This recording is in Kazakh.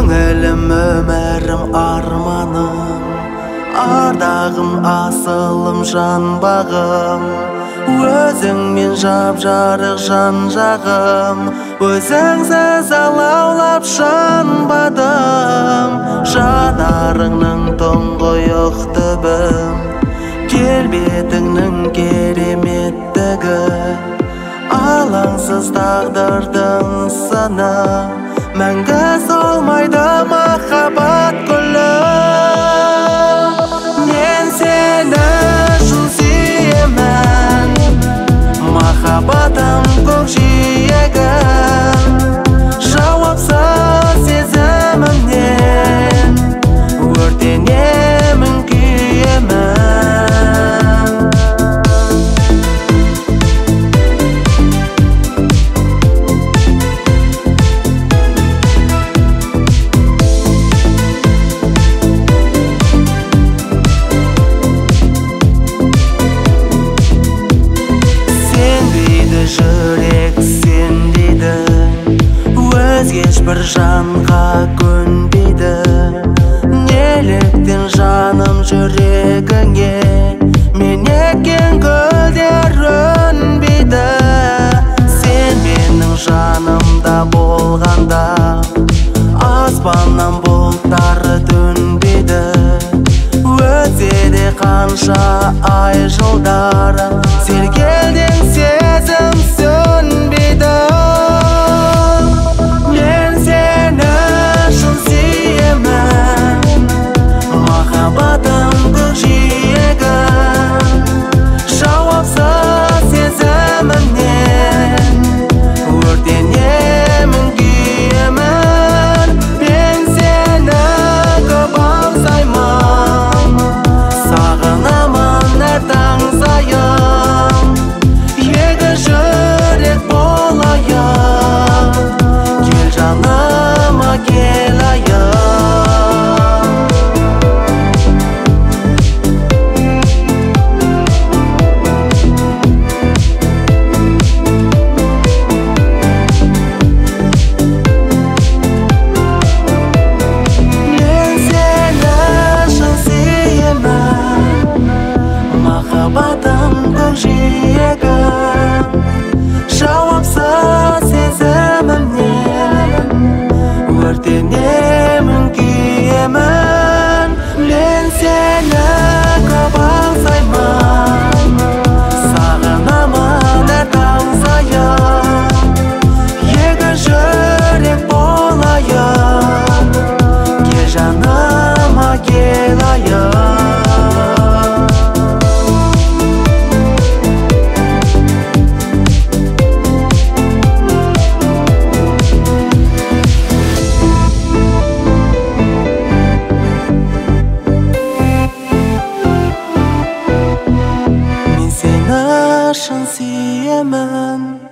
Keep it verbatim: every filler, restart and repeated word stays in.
Көңілім өмірім арманым, ардағым асылым жан бағым. Өзіңмен жап-жарық жан-жағым, өзіңсіз алаулап жанбадым. Жанарыңның тұңғиық түбім, келбетіңнің кереметтігі, алаңсыз тағдырдың сыны, мәңгі солмайды махаббат гүлі. Мен сені шын сүйемін, махаббатым көкжиегім, жауапсыз сезімімнен өртенемін, күйемін. Жүрек сен дейді, өзгешбір жанға көнбейді. Неліктен жаным жүрегіңе мен еккен гүлдер өнбейді? Сен менің жанымда болғанда аспаннан бұлттары төнбейді. Өтсе де қанша ай жылдар, сергелдең сезім сөнбейді. Мен сені шын сүйемін, махаббатым көкжиегім, жауапсыз сезімімнен өртенемін, күйемін. Мен сені көп аңсаймын, сағынамын әр таң сайын. Екі жүрек болайық, кел жаныма келайық. Мен сені шын сүйемін, махаббатым көкжиегім, жауапсыз сезімімнен өртенемін, күйемін. Мен сені көп аңсаймын, сағынамын әр таң сайын. Екі жүрек болайық, кел жаныма келайық. Шын сүйемін.